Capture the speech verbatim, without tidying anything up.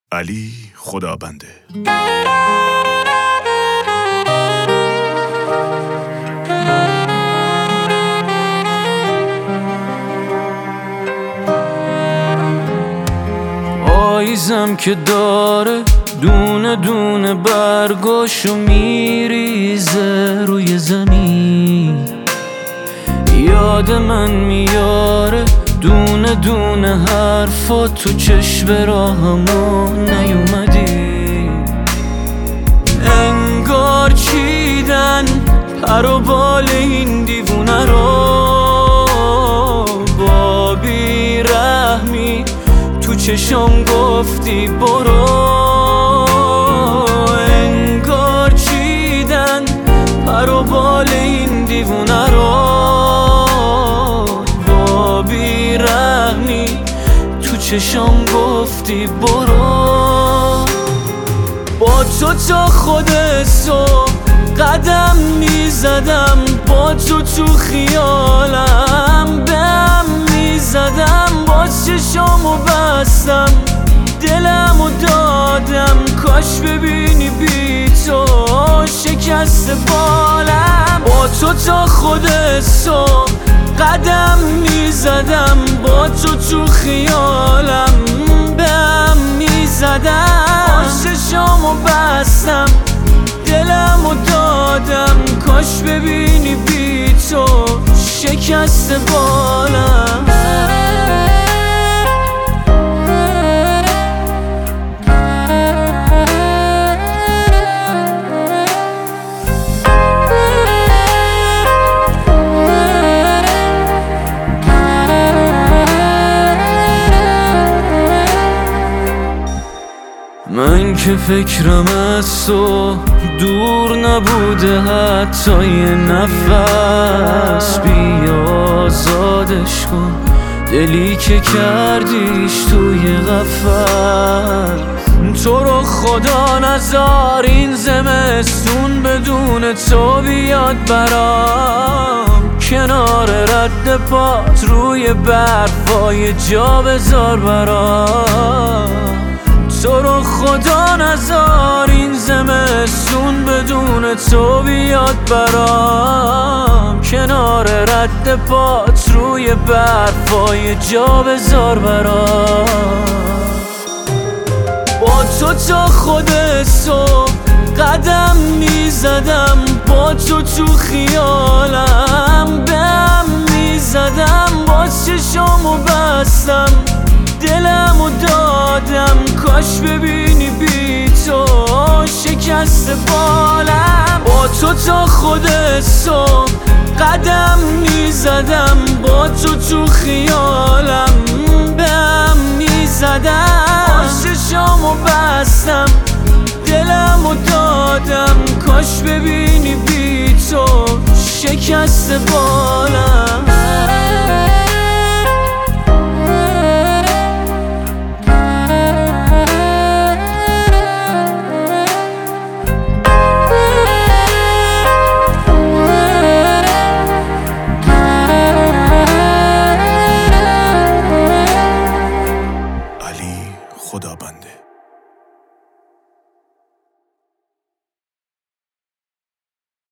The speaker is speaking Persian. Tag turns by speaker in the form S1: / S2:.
S1: علی خدابنده.
S2: پاییزم که داره دونه دونه برگاشو میریزه روی زمین، یاد من میاره دونه دونه حرفا تو چشم راهمون نیومدی. انگار چیدن پر و بال این دیوونه رو، با بیرحمی تو چشم گفتی برو. انگار چیدن پر و بال این دیوونه رو، با بیرحمی تو چشم گفتی برو. با تو تا خود صبح قدم میزدم، با تو تو خیالم بهم میزدم، با چشامو بستم دلمو دادم. کاش ببینی بی تو شکست بالم. با تو تا خود صبح قدم میزدم، با تو تو خیالم بهم میزدم، با چشامو بستم دلمو دادم. کاش ببینی بی تو شکست بالم. من که فکرم از تو دور نبوده حتی یه نفس، بیا آزادش کن دلی که کردیش توی قفس. تو رو خدا نذار این زمستون بدون تو بیاد برام، کنار رد پات روی برفای جا بذار برام. تو رو خدا نذار این زمستون بدون تو بیاد برام، کنار رد پات روی برفای جا بذار برام. با تو تا خود صبح قدم میزدم، با تو تو خیالم بهم میزدم، با چشامو بستم دلمو دادم. کاش ببینی بی تو شکست بالم. با تو تا خود صبح قدم میزدم، با تو تو خیالم بهم میزدم، با چشامو بستم دلمو دادم. کاش ببینی بی تو شکست بالم.